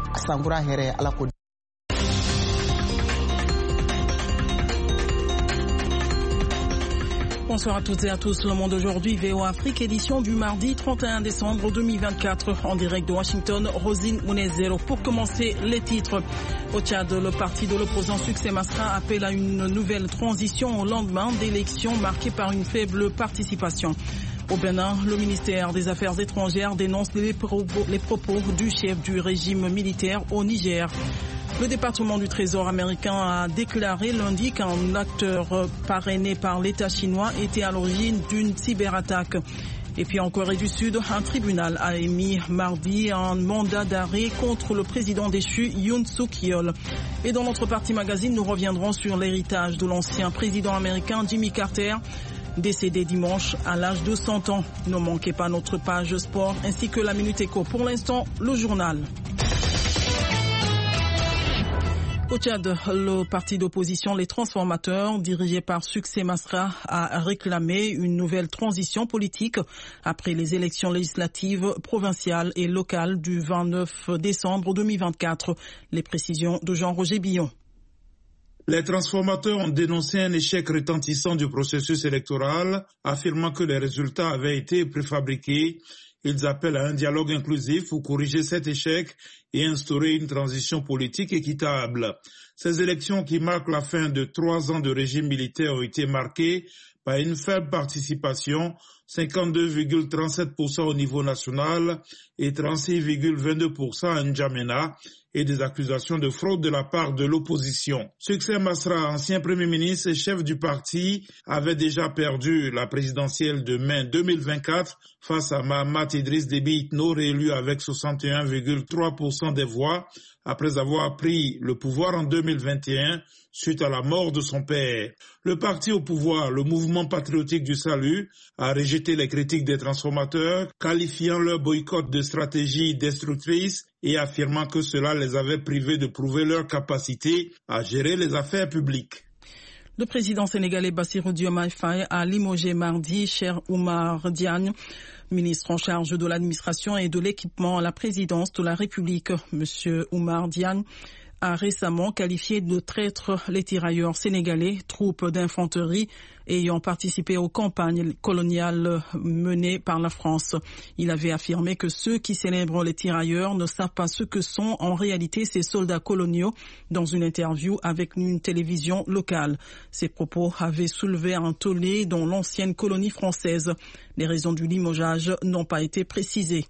Sangura Here ala ko. Bonsoir à toutes et à tous. Le Monde aujourd'hui, VOA Afrique, édition du mardi 31 décembre 2024. En direct de Washington, Rosine Mounezero. Pour commencer, les titres. Au Tchad, le parti de l'opposant Succès Masra appelle à une nouvelle transition au lendemain d'élections marquées par une faible participation. Au Bénin, le ministère des Affaires étrangères dénonce les propos du chef du régime militaire au Niger. Le département du Trésor américain a déclaré lundi qu'un acteur parrainé par l'État chinois était à l'origine d'une cyberattaque. Et puis en Corée du Sud, un tribunal a émis mardi un mandat d'arrêt contre le président déchu Yoon Suk-yeol. Et dans notre partie magazine, nous reviendrons sur l'héritage de l'ancien président américain Jimmy Carter, décédé dimanche à l'âge de 100 ans. Ne manquez pas notre page sport ainsi que la Minute Éco. Pour l'instant, le journal. Au Tchad, le parti d'opposition Les Transformateurs, dirigé par Succès Masra, a réclamé une nouvelle transition politique après les élections législatives, provinciales et locales du 29 décembre 2024. Les précisions de Jean-Roger Billon. Les transformateurs ont dénoncé un échec retentissant du processus électoral, affirmant que les résultats avaient été préfabriqués. Ils appellent à un dialogue inclusif pour corriger cet échec et instaurer une transition politique équitable. Ces élections qui marquent la fin de 3 ans de régime militaire ont été marquées par une faible participation, 52,37% au niveau national et 36,22% à N'Djamena, et des accusations de fraude de la part de l'opposition. Succès Masra, ancien Premier ministre et chef du parti, avait déjà perdu la présidentielle de mai 2024 face à Mahamat Idriss Déby Itno, réélu avec 61,3% des voix après avoir pris le pouvoir en 2021 suite à la mort de son père. Le parti au pouvoir, le Mouvement patriotique du salut, a rejeté les critiques des transformateurs, qualifiant leur boycott de stratégie destructrice et affirmant que cela les avait privés de prouver leur capacité à gérer les affaires publiques. Le président sénégalais Bassirou Diomaye Faye a limogé mardi Cheikh Oumar Diagne, ministre en charge de l'administration et de l'équipement à la présidence de la République. Monsieur Oumar Diagne a récemment qualifié de traîtres les tirailleurs sénégalais, troupes d'infanterie ayant participé aux campagnes coloniales menées par la France. Il avait affirmé que ceux qui célèbrent les tirailleurs ne savent pas ce que sont en réalité ces soldats coloniaux dans une interview avec une télévision locale. Ces propos avaient soulevé un tollé dans l'ancienne colonie française. Les raisons du limogeage n'ont pas été précisées.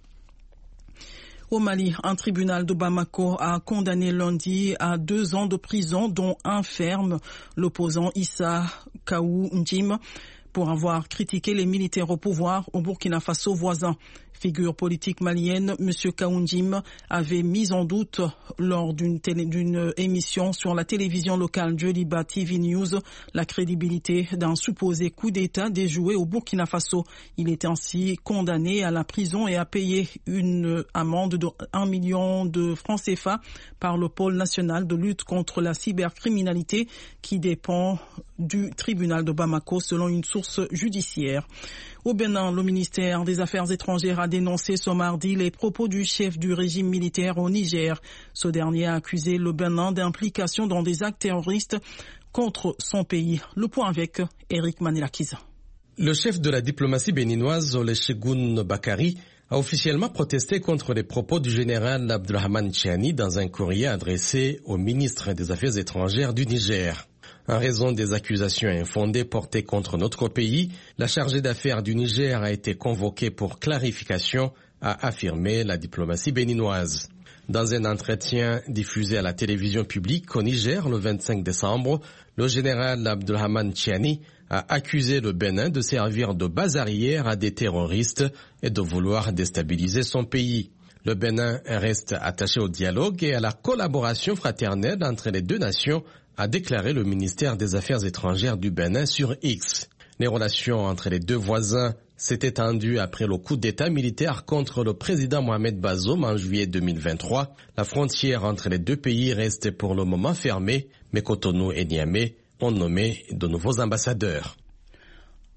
Au Mali, un tribunal de Bamako a condamné lundi à 2 ans de prison, dont 1 ferme, l'opposant Issa Kaou Ndjim, pour avoir critiqué les militaires au pouvoir au Burkina Faso voisin. Figure politique malienne, M. Kaoundjim avait mis en doute lors d'une émission sur la télévision locale Joliba TV News la crédibilité d'un supposé coup d'État déjoué au Burkina Faso. Il est ainsi condamné à la prison et à payer une amende de 1 million de francs CFA par le pôle national de lutte contre la cybercriminalité qui dépend du tribunal de Bamako selon une source judiciaire. Au Bénin, le ministère des Affaires étrangères a dénoncé ce mardi les propos du chef du régime militaire au Niger. Ce dernier a accusé le Bénin d'implication dans des actes terroristes contre son pays. Le point avec Eric Manelakiza. Le chef de la diplomatie béninoise, Olusegun Bakari, a officiellement protesté contre les propos du général Abdurrahmane Tchiani dans un courrier adressé au ministre des Affaires étrangères du Niger. En raison des accusations infondées portées contre notre pays, la chargée d'affaires du Niger a été convoquée pour clarification, a affirmé la diplomatie béninoise. Dans un entretien diffusé à la télévision publique au Niger le 25 décembre, le général Abdurrahmane Tchiani a accusé le Bénin de servir de base arrière à des terroristes et de vouloir déstabiliser son pays. Le Bénin reste attaché au dialogue et à la collaboration fraternelle entre les deux nations, a déclaré le ministère des Affaires étrangères du Bénin sur X. Les relations entre les deux voisins s'étaient tendues après le coup d'État militaire contre le président Mohamed Bazoum en juillet 2023. La frontière entre les deux pays reste pour le moment fermée, mais Cotonou et Niamey ont nommé de nouveaux ambassadeurs.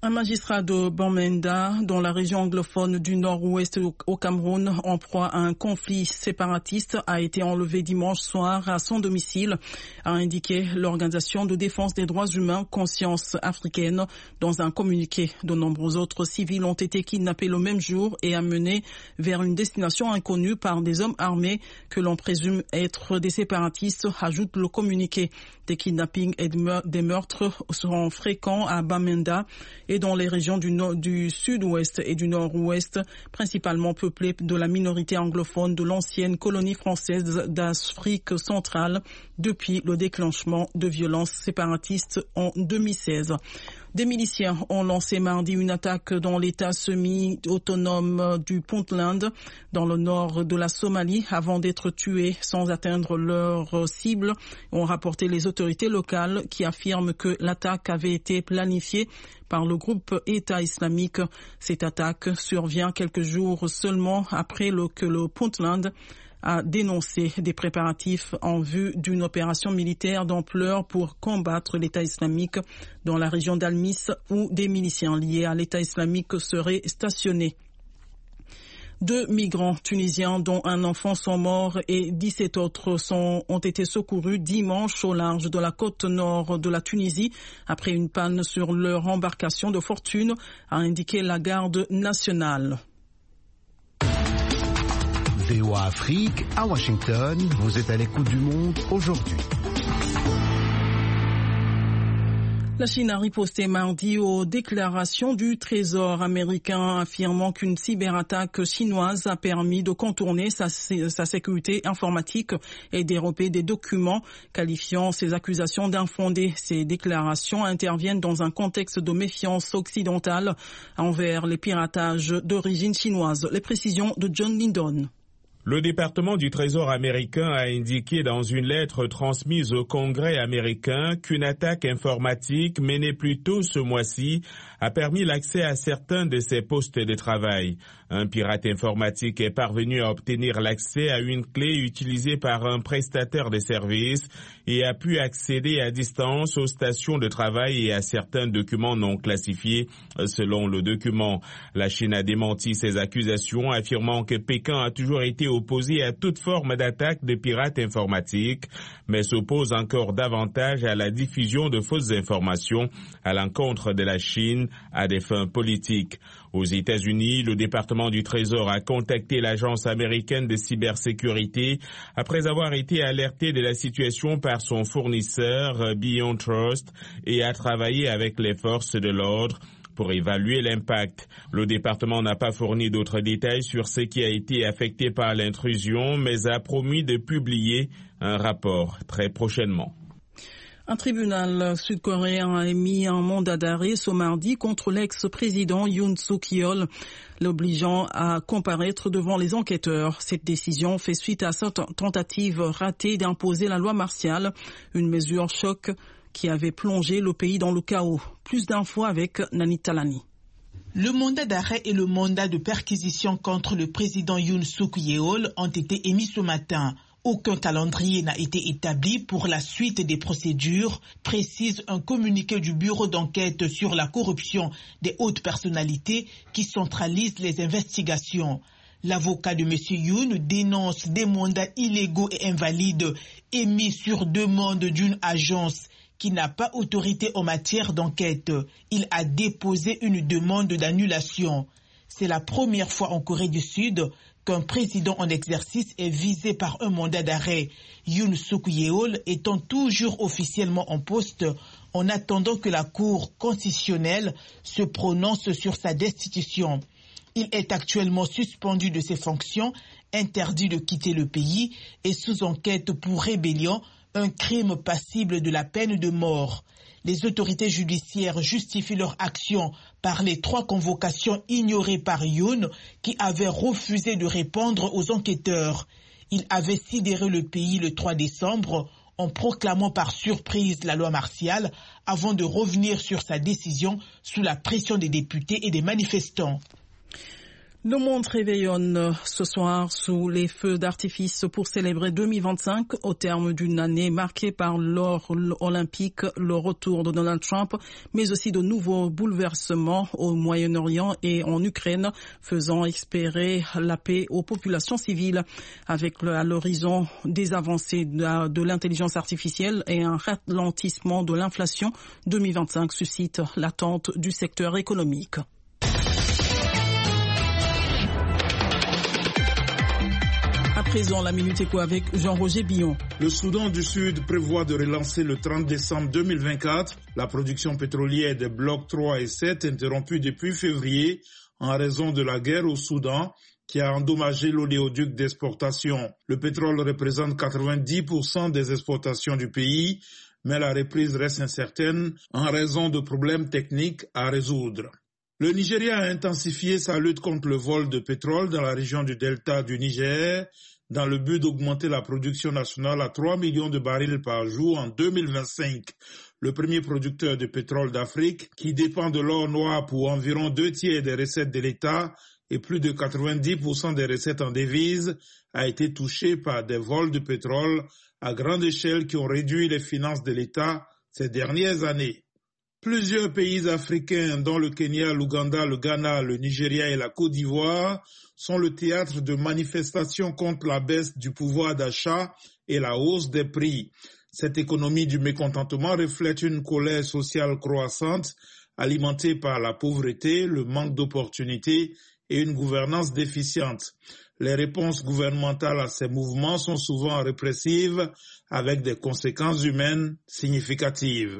Un magistrat de Bamenda, dans la région anglophone du nord-ouest au Cameroun, en proie à un conflit séparatiste, a été enlevé dimanche soir à son domicile, a indiqué l'Organisation de défense des droits humains Conscience africaine dans un communiqué. De nombreux autres civils ont été kidnappés le même jour et amenés vers une destination inconnue par des hommes armés que l'on présume être des séparatistes, ajoute le communiqué. Des kidnappings et des meurtres seront fréquents à Bamenda et dans les régions du sud-ouest et du nord-ouest, principalement peuplées de la minorité anglophone de l'ancienne colonie française d'Afrique centrale depuis le déclenchement de violences séparatistes en 2016. Des miliciens ont lancé mardi une attaque dans l'état semi-autonome du Puntland, dans le nord de la Somalie, avant d'être tués sans atteindre leur cible, ont rapporté les autorités locales qui affirment que l'attaque avait été planifiée par le groupe État islamique. Cette attaque survient quelques jours seulement après que le Puntland a dénoncé des préparatifs en vue d'une opération militaire d'ampleur pour combattre l'État islamique dans la région d'Almis où des miliciens liés à l'État islamique seraient stationnés. 2 migrants tunisiens dont un enfant sont morts et 17 autres ont été secourus dimanche au large de la côte nord de la Tunisie après une panne sur leur embarcation de fortune, a indiqué la garde nationale. VOA Afrique, à Washington, vous êtes à l'écoute du monde aujourd'hui. La Chine a riposté mardi aux déclarations du Trésor américain affirmant qu'une cyberattaque chinoise a permis de contourner sa sécurité informatique et dérober des documents, qualifiant ces accusations d'infondées. Ces déclarations interviennent dans un contexte de méfiance occidentale envers les piratages d'origine chinoise. Les précisions de John Lindon. Le département du Trésor américain a indiqué dans une lettre transmise au Congrès américain qu'une attaque informatique menée plus tôt ce mois-ci a permis l'accès à certains de ses postes de travail. Un pirate informatique est parvenu à obtenir l'accès à une clé utilisée par un prestataire de services et a pu accéder à distance aux stations de travail et à certains documents non classifiés. Selon le document, la Chine a démenti ces accusations, affirmant que Pékin a toujours été opposé à toute forme d'attaque de pirates informatiques, mais s'oppose encore davantage à la diffusion de fausses informations à l'encontre de la Chine à des fins politiques. Aux États-Unis, le département du Trésor a contacté l'agence américaine de cybersécurité après avoir été alerté de la situation par son fournisseur Beyond Trust et a travaillé avec les forces de l'ordre pour évaluer l'impact. Le département n'a pas fourni d'autres détails sur ce qui a été affecté par l'intrusion, mais a promis de publier un rapport très prochainement. Un tribunal sud-coréen a émis un mandat d'arrêt ce mardi contre l'ex-président Yoon Suk-yeol, l'obligeant à comparaître devant les enquêteurs. Cette décision fait suite à sa tentative ratée d'imposer la loi martiale, une mesure choc qui avait plongé le pays dans le chaos. Plus d'infos avec Nani Talani. Le mandat d'arrêt et le mandat de perquisition contre le président Yoon Suk-yeol ont été émis ce matin. Aucun calendrier n'a été établi pour la suite des procédures, précise un communiqué du bureau d'enquête sur la corruption des hautes personnalités qui centralise les investigations. L'avocat de M. Yoon dénonce des mandats illégaux et invalides émis sur demande d'une agence qui n'a pas autorité en matière d'enquête. Il a déposé une demande d'annulation. C'est la première fois en Corée du Sud qu'un président en exercice est visé par un mandat d'arrêt, Yoon Suk-yeol étant toujours officiellement en poste en attendant que la Cour constitutionnelle se prononce sur sa destitution. Il est actuellement suspendu de ses fonctions, interdit de quitter le pays et sous enquête pour rébellion, un crime passible de la peine de mort. Les autorités judiciaires justifient leur action par les 3 convocations ignorées par Yoon qui avait refusé de répondre aux enquêteurs. Il avait sidéré le pays le 3 décembre en proclamant par surprise la loi martiale avant de revenir sur sa décision sous la pression des députés et des manifestants. Le monde réveillonne ce soir sous les feux d'artifice pour célébrer 2025 au terme d'une année marquée par l'or olympique, le retour de Donald Trump, mais aussi de nouveaux bouleversements au Moyen-Orient et en Ukraine, faisant espérer la paix aux populations civiles. Avec à l'horizon des avancées de l'intelligence artificielle et un ralentissement de l'inflation, 2025 suscite l'attente du secteur économique. À présent, la Minute Éco avec Jean-Roger Billon. Le Soudan du Sud prévoit de relancer le 30 décembre 2024 la production pétrolière des blocs 3 et 7 interrompue depuis février en raison de la guerre au Soudan qui a endommagé l'oléoduc d'exportation. Le pétrole représente 90% des exportations du pays, mais la reprise reste incertaine en raison de problèmes techniques à résoudre. Le Nigeria a intensifié sa lutte contre le vol de pétrole dans la région du delta du Niger dans le but d'augmenter la production nationale à 3 millions de barils par jour en 2025. Le premier producteur de pétrole d'Afrique, qui dépend de l'or noir pour environ 2/3 des recettes de l'État et plus de 90% des recettes en devises, a été touché par des vols de pétrole à grande échelle qui ont réduit les finances de l'État ces dernières années. Plusieurs pays africains, dont le Kenya, l'Ouganda, le Ghana, le Nigeria et la Côte d'Ivoire, sont le théâtre de manifestations contre la baisse du pouvoir d'achat et la hausse des prix. Cette économie du mécontentement reflète une colère sociale croissante, alimentée par la pauvreté, le manque d'opportunités et une gouvernance déficiente. Les réponses gouvernementales à ces mouvements sont souvent répressives, avec des conséquences humaines significatives.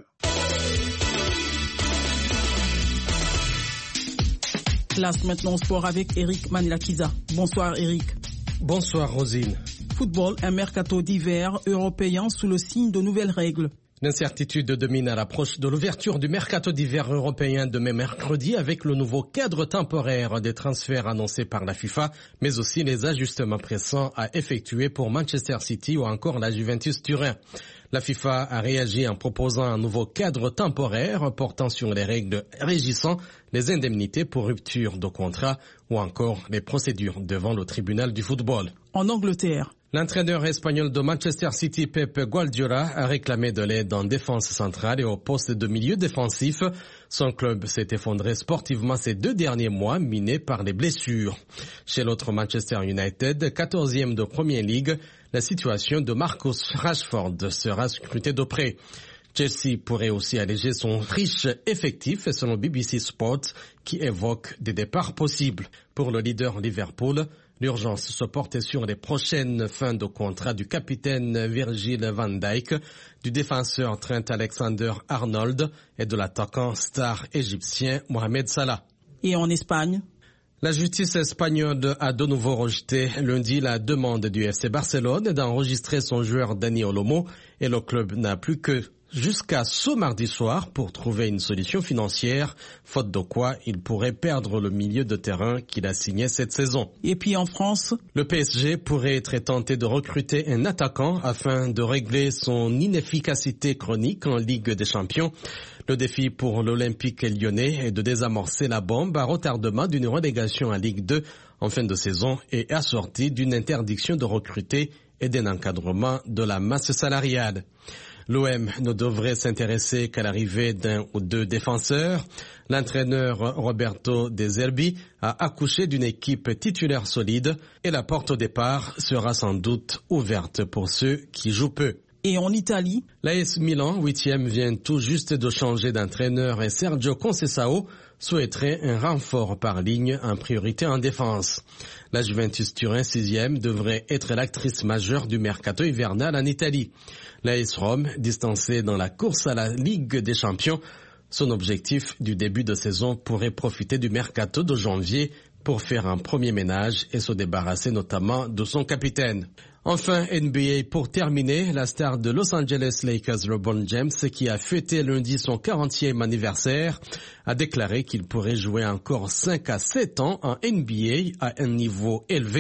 Place maintenant au sport avec Eric Manilakiza. Bonsoir Eric. Bonsoir Rosine. Football, un mercato d'hiver européen sous le signe de nouvelles règles. L'incertitude domine à l'approche de l'ouverture du mercato d'hiver européen demain mercredi avec le nouveau cadre temporaire des transferts annoncés par la FIFA, mais aussi les ajustements pressants à effectuer pour Manchester City ou encore la Juventus Turin. La FIFA a réagi en proposant un nouveau cadre temporaire portant sur les règles régissant les indemnités pour rupture de contrat ou encore les procédures devant le tribunal du football. En Angleterre, l'entraîneur espagnol de Manchester City, Pep Guardiola, a réclamé de l'aide en défense centrale et au poste de milieu défensif. Son club s'est effondré sportivement ces 2 derniers mois, miné par les blessures. Chez l'autre Manchester United, 14e de Premier League, la situation de Marcus Rashford sera scrutée de près. Chelsea pourrait aussi alléger son riche effectif selon BBC Sport qui évoque des départs possibles. Pour le leader Liverpool, l'urgence se porte sur les prochaines fins de contrat du capitaine Virgil van Dijk, du défenseur Trent Alexander-Arnold et de l'attaquant star égyptien Mohamed Salah. Et en Espagne, la justice espagnole a de nouveau rejeté lundi la demande du FC Barcelone d'enregistrer son joueur Dani Olmo et le club n'a plus que jusqu'à ce mardi soir pour trouver une solution financière, faute de quoi il pourrait perdre le milieu de terrain qu'il a signé cette saison. Et puis en France, le PSG pourrait être tenté de recruter un attaquant afin de régler son inefficacité chronique en Ligue des Champions. Le défi pour l'Olympique lyonnais est de désamorcer la bombe à retardement d'une relégation à Ligue 2 en fin de saison et assortie d'une interdiction de recruter et d'un encadrement de la masse salariale. L'OM ne devrait s'intéresser qu'à l'arrivée d'un ou deux défenseurs. L'entraîneur Roberto De Zerbi a accouché d'une équipe titulaire solide et la porte au départ sera sans doute ouverte pour ceux qui jouent peu. Et en Italie, l'AS Milan, 8e, vient tout juste de changer d'entraîneur et Sergio Conceição souhaiterait un renfort par ligne en priorité en défense. La Juventus Turin, 6e, devrait être l'actrice majeure du mercato hivernal en Italie. L'AS Rome, distancée dans la course à la Ligue des Champions, son objectif du début de saison pourrait profiter du mercato de janvier pour faire un premier ménage et se débarrasser notamment de son capitaine. Enfin, NBA pour terminer, la star de Los Angeles Lakers, LeBron James, qui a fêté lundi son 40e anniversaire, a déclaré qu'il pourrait jouer encore 5 à 7 ans en NBA à un niveau élevé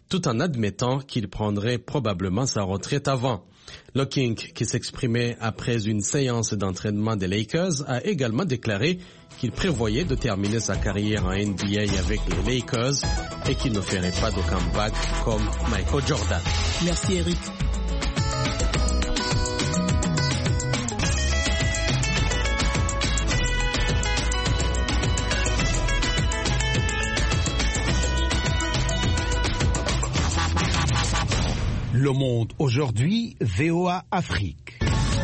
tout en admettant qu'il prendrait probablement sa retraite avant. Locking, qui s'exprimait après une séance d'entraînement des Lakers, a également déclaré qu'il prévoyait de terminer sa carrière en NBA avec les Lakers et qu'il ne ferait pas de comeback comme Michael Jordan. Merci Eric. Le Monde aujourd'hui, VOA Afrique.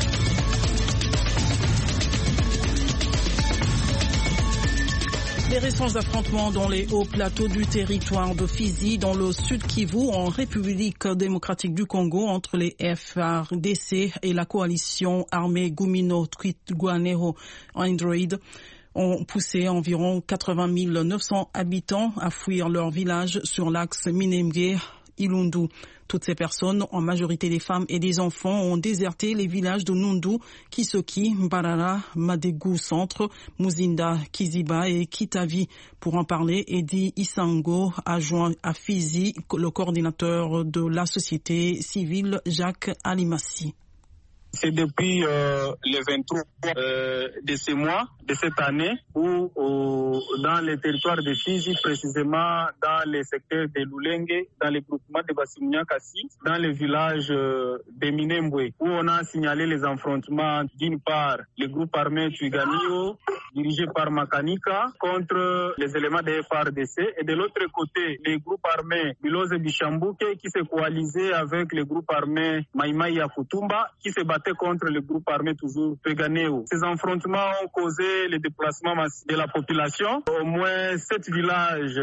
Les récents affrontements dans les hauts plateaux du territoire de Fizi, dans le sud Kivu, en République démocratique du Congo, entre les FARDC et la coalition armée Gumino Twirwaneho Android, ont poussé environ 80 900 habitants à fuir leur village sur l'axe Minembwe-Ilundu. Toutes ces personnes, en majorité des femmes et des enfants, ont déserté les villages de Nundu, Kisoki, Mbarara, Madegu Centre, Muzinda, Kiziba et Kitavi. Pour en parler, Edi Isango a joint à Fizi le coordinateur de la société civile, Jacques Alimassi. C'est depuis le 23 de ce mois, de cette année, où dans les territoires de Fizi, précisément dans les secteurs de Lulenge, dans les groupements de Bassimunia-Kassi, dans le village de Minembwe, où on a signalé les affrontements d'une part le groupe armé Twirwaneho, dirigé par Makanika, contre les éléments des FARDC, et de l'autre côté, les groupes armés Biloze Bishambuke, qui s'est coalisé avec le groupe armé Maïmaï Yakutumba, qui se battait contre le groupe armé toujours Twirwaneho. Ces affrontements ont causé le déplacement massif de la population. Au moins 7 villages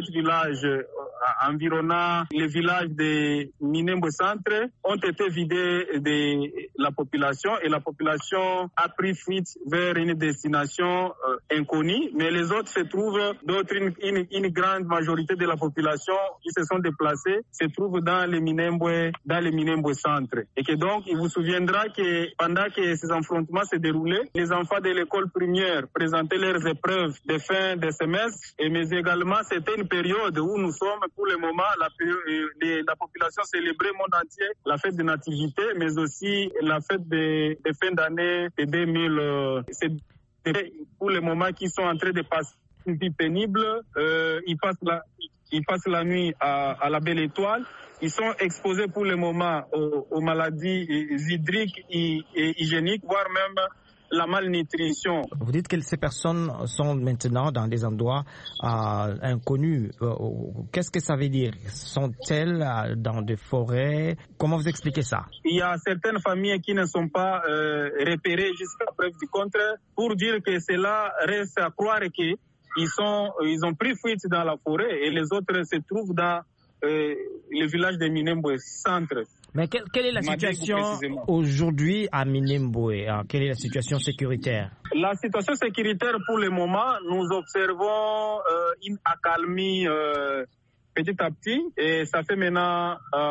environnant les villages de Minembwe Centre ont été vidés de la population et la population a pris fuite vers une destination inconnue. Mais les autres se trouvent, une grande majorité de la population qui se sont déplacés se trouvent dans les Minembwe Centre. Et que donc, il vous souviendra que pendant que ces affrontements se déroulaient, les enfants de l'école primaire présentaient leurs épreuves de fin de semestre, mais également c'était une période où nous sommes pour le moment, la population célébrait monde entier la fête de nativité, mais aussi la fête de fin d'année de 2000. C'est pour le moment qui sont en train de passer une vie pénible. Ils passent la nuit à la Belle Étoile. Ils sont exposés pour le moment aux maladies hydriques et hygiéniques, voire même la malnutrition. Vous dites que ces personnes sont maintenant dans des endroits inconnus. Qu'est-ce que ça veut dire? Sont-elles dans des forêts? Comment vous expliquez ça? Il y a certaines familles qui ne sont pas repérées jusqu'à preuve du contraire, pour dire que cela reste à croire qu'ils ont pris fuite dans la forêt et les autres se trouvent dans le village de Minembwe Centre. Mais quelle est la situation aujourd'hui à Minembwe? Quelle est la situation sécuritaire? La situation sécuritaire pour le moment, nous observons une accalmie petit à petit et ça fait maintenant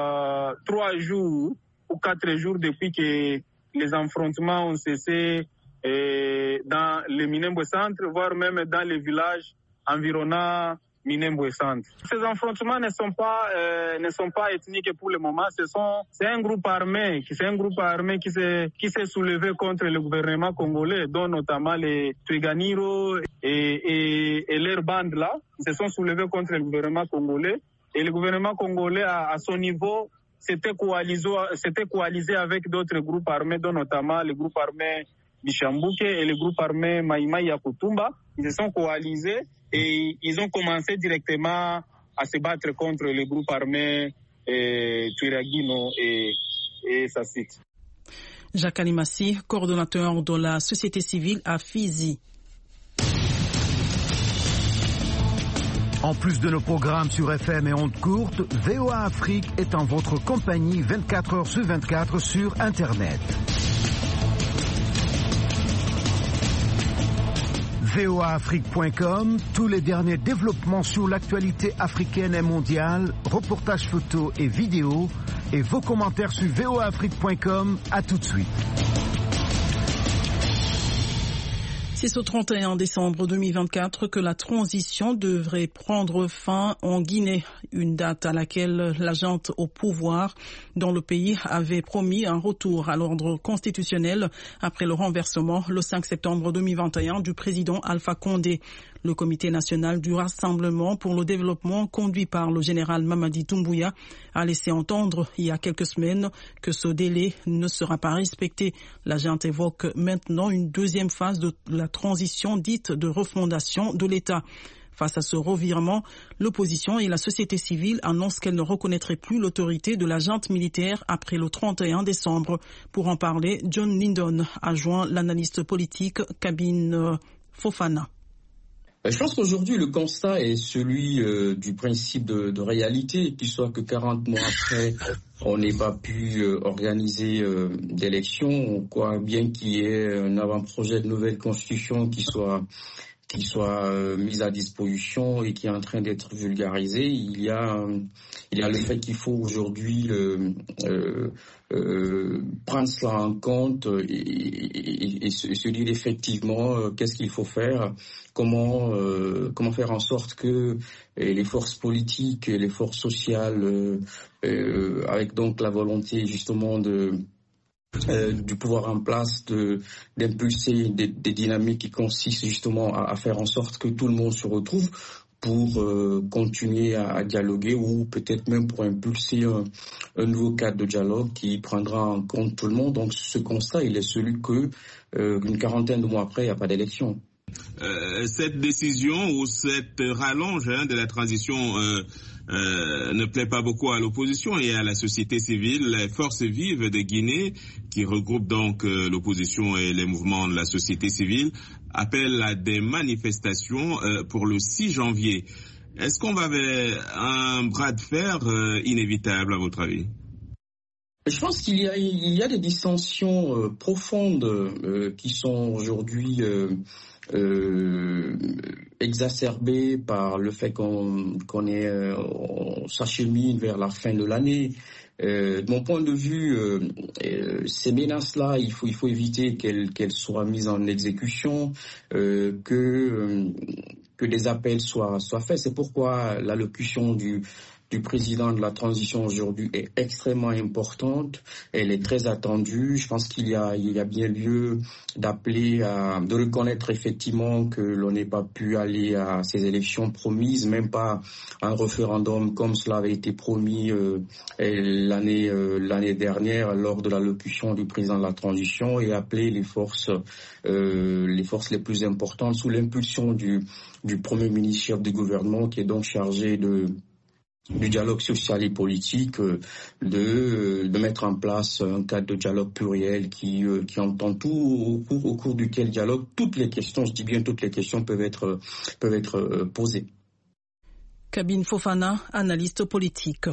3 jours ou 4 jours depuis que les affrontements ont cessé dans le Minembwe Centre, voire même dans les villages environnants Minembwe Centre. Ces affrontements ne sont pas ethniques pour le moment. C'est un groupe armé qui s'est soulevé contre le gouvernement congolais, dont notamment les Twirwaneho et leurs bandes là. Ils se sont soulevés contre le gouvernement congolais et le gouvernement congolais à son niveau s'était coalisé avec d'autres groupes armés, dont notamment le groupe armé Bishambuke et le groupe armé Maïmaï Yakutumba. Ils se sont coalisés et ils ont commencé directement à se battre contre le groupe armé Twirwaneho et Sassit. Jacques Alimassi, coordonnateur de la société civile à Fizi. En plus de nos programmes sur FM et ondes courtes, VOA Afrique est en votre compagnie 24 heures sur 24 sur Internet. voaafrique.com, tous les derniers développements sur l'actualité africaine et mondiale, reportages photos et vidéos, et vos commentaires sur voaafrique.com. À tout de suite. C'est ce 31 décembre 2024 que la transition devrait prendre fin en Guinée, une date à laquelle la junte au pouvoir dans le pays avait promis un retour à l'ordre constitutionnel après le renversement le 5 septembre 2021 du président Alpha Condé. Le Comité national du Rassemblement pour le développement, conduit par le général Mamadi Doumbouya, a laissé entendre il y a quelques semaines que ce délai ne sera pas respecté. La junte évoque maintenant une deuxième phase de la transition dite de refondation de l'État. Face à ce revirement, l'opposition et la société civile annoncent qu'elle ne reconnaîtrait plus l'autorité de la junte militaire après le 31 décembre. Pour en parler, John Lindon a joint l'analyste politique Kabine Fofana. Je pense qu'aujourd'hui, le constat est celui du principe de réalité, qu'il soit que 40 mois après, on n'ait pas pu organiser d'élections, ou quoi, bien qu'il y ait un avant-projet de nouvelle constitution qui soit mise à disposition et qui est en train d'être vulgarisé. Il y a le fait qu'il faut aujourd'hui prendre cela en compte et se dire effectivement qu'est-ce qu'il faut faire, comment faire en sorte que les forces politiques et les forces sociales, avec donc la volonté justement du pouvoir en place d'impulser des dynamiques qui consistent justement à faire en sorte que tout le monde se retrouve pour continuer à dialoguer ou peut-être même pour impulser un nouveau cadre de dialogue qui prendra en compte tout le monde. Donc ce constat, il est celui que une quarantaine de mois après, il n'y a pas d'élection. Cette décision ou cette rallonge de la transition ne plaît pas beaucoup à l'opposition et à la société civile. Les forces vives de Guinée, qui regroupent donc l'opposition et les mouvements de la société civile, appellent à des manifestations pour le 6 janvier. Est-ce qu'on va vers un bras de fer inévitable à votre avis ? Je pense qu'il y a des dissensions profondes qui sont aujourd'hui exacerbé par le fait qu'on s'achemine vers la fin de l'année. De mon point de vue, ces menaces-là, il faut éviter qu'elles soient mises en exécution, que des appels soient faits. C'est pourquoi l'allocution du président de la transition aujourd'hui est extrêmement importante. Elle est très attendue. Je pense qu'il y a bien lieu de reconnaître effectivement que l'on n'ait pas pu aller à ces élections promises, même pas un référendum comme cela avait été promis l'année dernière lors de l'allocution du président de la transition, et appeler les forces les plus importantes sous l'impulsion du Premier ministre chef du gouvernement, qui est donc chargé du dialogue social et politique, de mettre en place un cadre de dialogue pluriel qui entend tout, au cours duquel dialogue toutes les questions, je dis bien toutes les questions, peuvent être posées. Kabine Fofana, analyste politique.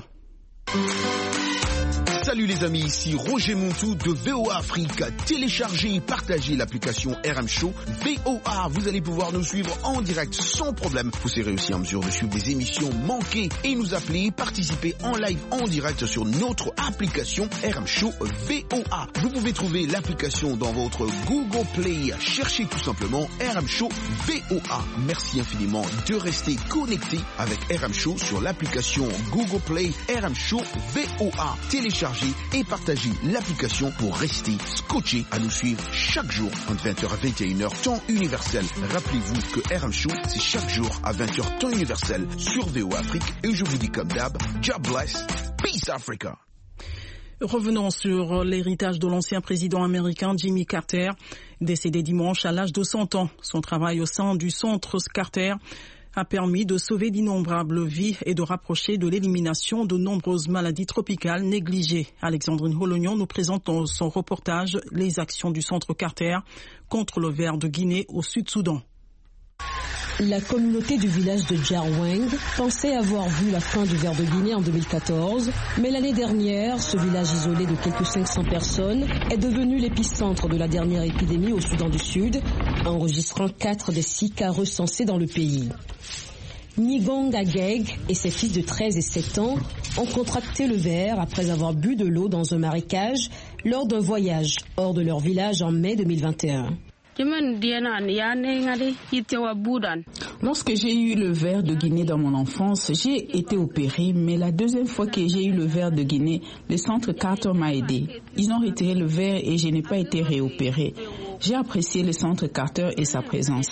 Salut les amis, ici Roger Montou de VOA Afrique. Téléchargez et partagez l'application RM Show VOA. Vous allez pouvoir nous suivre en direct sans problème. Vous serez aussi en mesure de suivre des émissions manquées et nous appeler, participer en live en direct sur notre application RM Show VOA. Vous pouvez trouver l'application dans votre Google Play. Cherchez tout simplement RM Show VOA. Merci infiniment de rester connecté avec RM Show sur l'application Google Play RM Show VOA. Téléchargez et partagez l'application pour rester scotché à nous suivre chaque jour entre 20h à 21h temps universel. Rappelez-vous que RM Show, c'est chaque jour à 20h temps universel sur VOA Afrique, et je vous dis comme d'hab, God bless, peace Africa. Revenons sur l'héritage de l'ancien président américain Jimmy Carter, décédé dimanche à l'âge de 100 ans. Son travail au sein du centre Carter a permis de sauver d'innombrables vies et de rapprocher de l'élimination de nombreuses maladies tropicales négligées. Alexandrine Holognon nous présente dans son reportage les actions du centre Carter contre le ver de Guinée au Sud-Soudan. La communauté du village de Djarweng pensait avoir vu la fin du ver de Guinée en 2014, mais l'année dernière, ce village isolé de quelques 500 personnes est devenu l'épicentre de la dernière épidémie au Soudan du Sud, enregistrant 4 des 6 cas recensés dans le pays. Nigong Ageg et ses fils de 13 et 7 ans ont contracté le ver après avoir bu de l'eau dans un marécage lors d'un voyage hors de leur village en mai 2021. Lorsque j'ai eu le ver de Guinée dans mon enfance, j'ai été opérée, mais la deuxième fois que j'ai eu le ver de Guinée, le centre Carter m'a aidé. Ils ont retiré le ver et je n'ai pas été réopérée. J'ai apprécié le centre Carter et sa présence.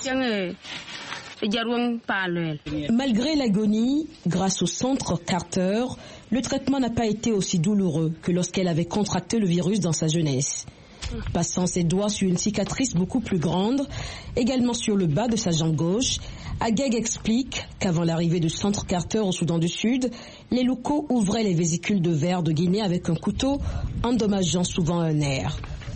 Malgré l'agonie, grâce au centre Carter, le traitement n'a pas été aussi douloureux que lorsqu'elle avait contracté le virus dans sa jeunesse. Passant ses doigts sur une cicatrice beaucoup plus grande, également sur le bas de sa jambe gauche, Ageg explique qu'avant l'arrivée du centre Carter au Soudan du Sud, les locaux ouvraient les vésicules de verre de Guinée avec un couteau, endommageant souvent un nerf.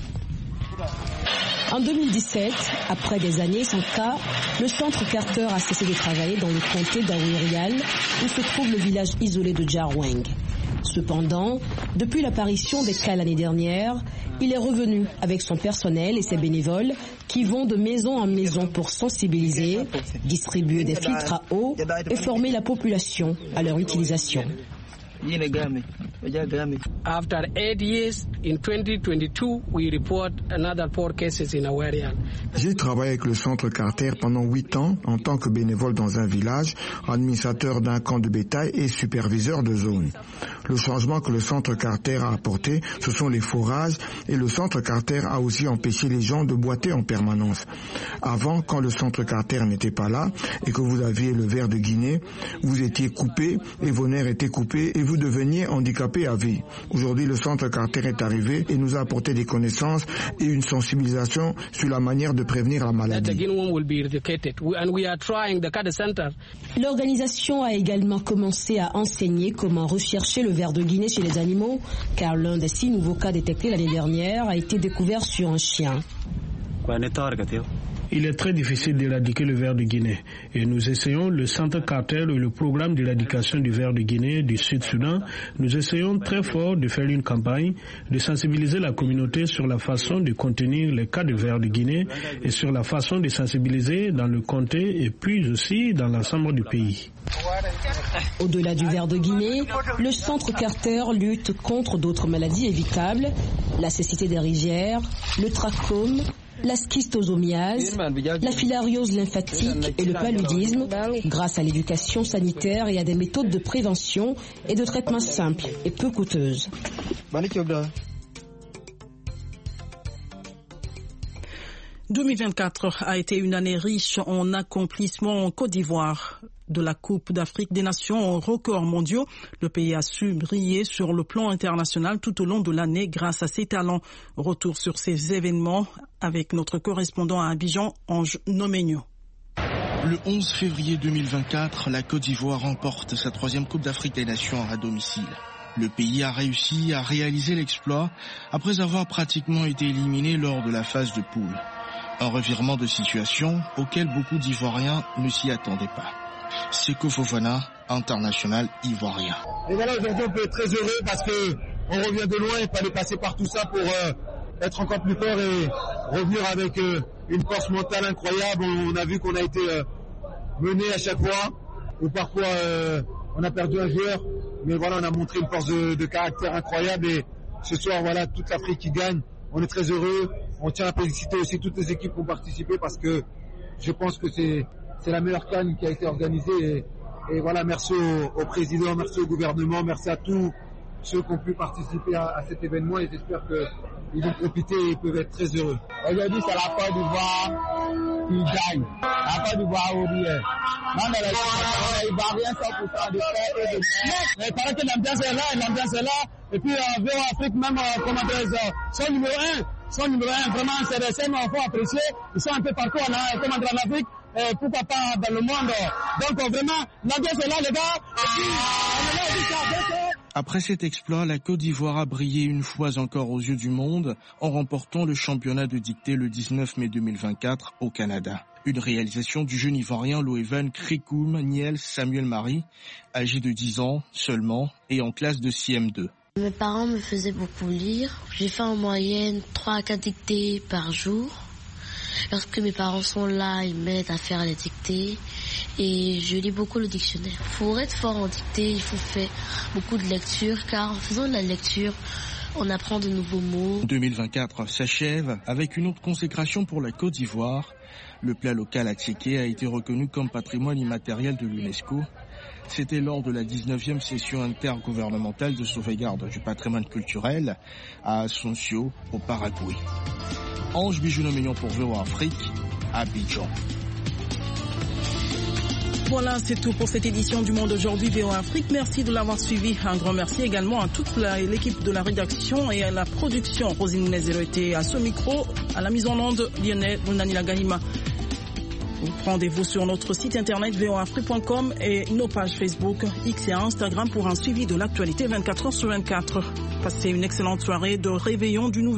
En 2017, après des années sans cas, le centre Carter a cessé de travailler dans le comté d'Awirial, où se trouve le village isolé de Djarweng. Cependant, depuis l'apparition des cas l'année dernière, il est revenu avec son personnel et ses bénévoles qui vont de maison en maison pour sensibiliser, distribuer des filtres à eau et former la population à leur utilisation. After 8 years, in 2022, we report another 4 cases in Awarial. J'ai travaillé avec le centre Carter pendant 8 ans en tant que bénévole dans un village, administrateur d'un camp de bétail et superviseur de zone. Le changement que le centre Carter a apporté, ce sont les forages, et le centre Carter a aussi empêché les gens de boiter en permanence. Avant, quand le centre Carter n'était pas là et que vous aviez le ver de Guinée, vous étiez coupé et vos nerfs étaient coupés et vous deveniez handicapé à vie. Aujourd'hui, le centre Carter est arrivé et nous a apporté des connaissances et une sensibilisation sur la manière de prévenir la maladie. L'organisation a également commencé à enseigner comment rechercher le ver de Guinée chez les animaux, car l'un des 6 nouveaux cas détectés l'année dernière a été découvert sur un chien. Il est très difficile d'éradiquer le ver de Guinée et nous essayons, le centre Carter et le programme d'éradication du ver de Guinée du Sud-Soudan, nous essayons très fort de faire une campagne, de sensibiliser la communauté sur la façon de contenir les cas de ver de Guinée et sur la façon de sensibiliser dans le comté et puis aussi dans l'ensemble du pays. Au-delà du ver de Guinée, le centre Carter lutte contre d'autres maladies évitables, la cécité des rivières, le trachome, la schistosomiase, la filariose lymphatique et le paludisme, grâce à l'éducation sanitaire et à des méthodes de prévention et de traitement simples et peu coûteuses. 2024 a été une année riche en accomplissements en Côte d'Ivoire. De la Coupe d'Afrique des Nations aux records mondiaux, le pays a su briller sur le plan international tout au long de l'année grâce à ses talents. Retour sur ces événements avec notre correspondant à Abidjan, Ange Noménio. Le 11 février 2024, la Côte d'Ivoire remporte sa 3e Coupe d'Afrique des Nations à domicile. Le pays a réussi à réaliser l'exploit après avoir pratiquement été éliminé lors de la phase de poule. Un revirement de situation auquel beaucoup d'Ivoiriens ne s'y attendaient pas. Seko Fofana, international ivoirien. Et voilà, aujourd'hui on peut être très heureux parce que on revient de loin, il fallait passer par tout ça pour être encore plus fort et revenir avec une force mentale incroyable. On a vu qu'on a été mené à chaque fois, ou parfois on a perdu un joueur, mais voilà, on a montré une force de caractère incroyable et ce soir voilà, toute l'Afrique qui gagne, on est très heureux. On tient à féliciter aussi toutes les équipes qui ont participé parce que je pense que c'est la meilleure CAN qui a été organisée et voilà, merci au président, merci au gouvernement, merci à tous ceux qui ont pu participer à cet événement et j'espère qu'ils vont profiter et peuvent être très heureux. Aujourd'hui, c'est la Côte d'Ivoire qui gagne. La Côte d'Ivoire ou rien. Non, mais les Ivoiriens 100% de paix et de mer. Mais il paraît que l'ambiance est là, et puis VO Afrique, même son numéro 1, vraiment, c'est des scènes qu'il faut apprécier. Ils sont un peu partout en Afrique. Pourquoi pas dans le monde. Donc vraiment, l'ambiance est là, les gars. Après cet exploit, la Côte d'Ivoire a brillé une fois encore aux yeux du monde en remportant le championnat de dictée le 19 mai 2024 au Canada. Une réalisation du jeune Ivoirien Loevan Krikoum Niel Samuel Marie, âgé de 10 ans seulement et en classe de CM2. Mes parents me faisaient beaucoup lire. J'ai fait en moyenne 3 à 4 dictées par jour. Lorsque mes parents sont là, ils m'aident à faire les dictées et je lis beaucoup le dictionnaire. Pour être fort en dictée, il faut faire beaucoup de lecture car en faisant de la lecture, on apprend de nouveaux mots. 2024 s'achève avec une autre consécration pour la Côte d'Ivoire. Le plat local Attiéké a été reconnu comme patrimoine immatériel de l'UNESCO. C'était lors de la 19e session intergouvernementale de sauvegarde du patrimoine culturel à Asunción, au Paraguay. Ange Bijounomignon pour VOA Afrique, Abidjan. Voilà, c'est tout pour cette édition du Monde aujourd'hui VOA Afrique. Merci de l'avoir suivi. Un grand merci également à toute l'équipe de la rédaction et à la production. Rosine Munezero était à ce micro, à la mise en onde, Lionel Bounanila Gahima. Rendez-vous sur notre site internet voafrique.com et nos pages Facebook, X et Instagram pour un suivi de l'actualité 24h sur 24. Passez une excellente soirée de réveillon du nouvel